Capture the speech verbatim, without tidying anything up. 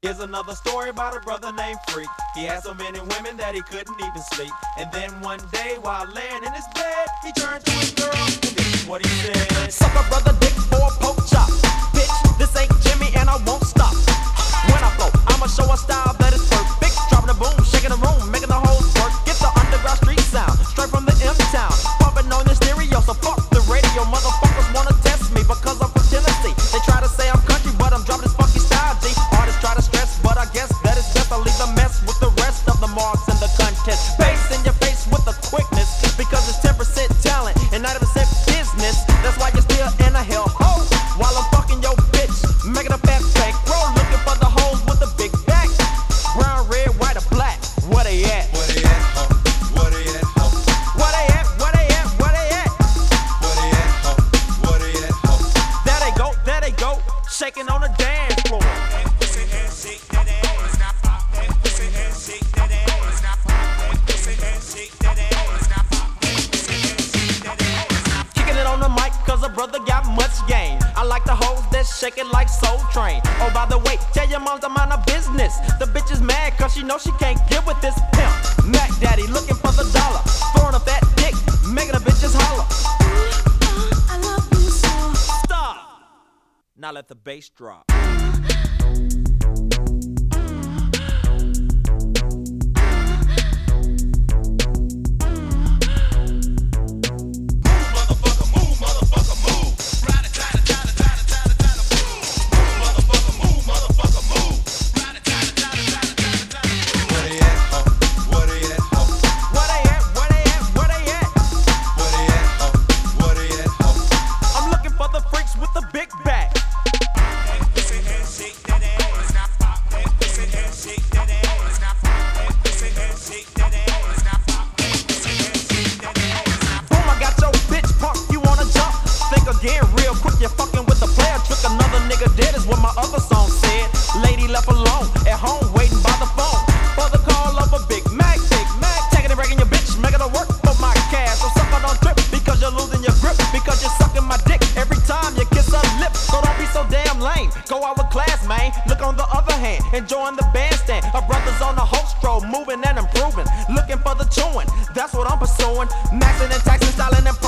Here's another story about a brother named Freak. He had so many women that he couldn't even sleep. And then one day while laying in his bed, he turned to his girl and this is what he said. Suck a brother dick for a poke chop. Bitch, this ain't Jimmy and I won't stop. When I flow, I'ma show a style that is perfect. Dropping the boom, shaking the room, making the whole work. Get the underground street sound, straight from the M-town. Pumping on your stereo, so fuck the radio. Motherfuckers wanna test me because I'm from Tennessee. They try to say I'm country, but I'm dropping this funky style, G. Artists try to stress, but I guess that it's best I leave a mess with the rest of the marks in the contest. Bass in your face with the quickness, because it's ten percent talent and ninety percent business. That's why you're still in a hell hole while I'm fucking your bitch, making a fat bankroll, looking for the hoes with the big back. Brown, red, white, or black, where they at? Where they at, ho? Where they at, ho? Where they at? Where they at? Where they at? Where they at, ho? Where they at, ho? There they go, there they go, shaking on the dance floor. Kicking it on the mic cause a brother got much game. I like the hoes that shake it like Soul Train. Oh, by the way, tell your moms I'm on a business. The bitch is mad cause she knows she can't get with this pimp. Mac Daddy looking for the dollar, throwing a fat dick, making a bitches holler. I love you so. Stop! Now let the bass drop. Enjoying the bandstand, our brothers on the host road, moving and improving, looking for the chewing. That's what I'm pursuing, maxing and taxing, styling and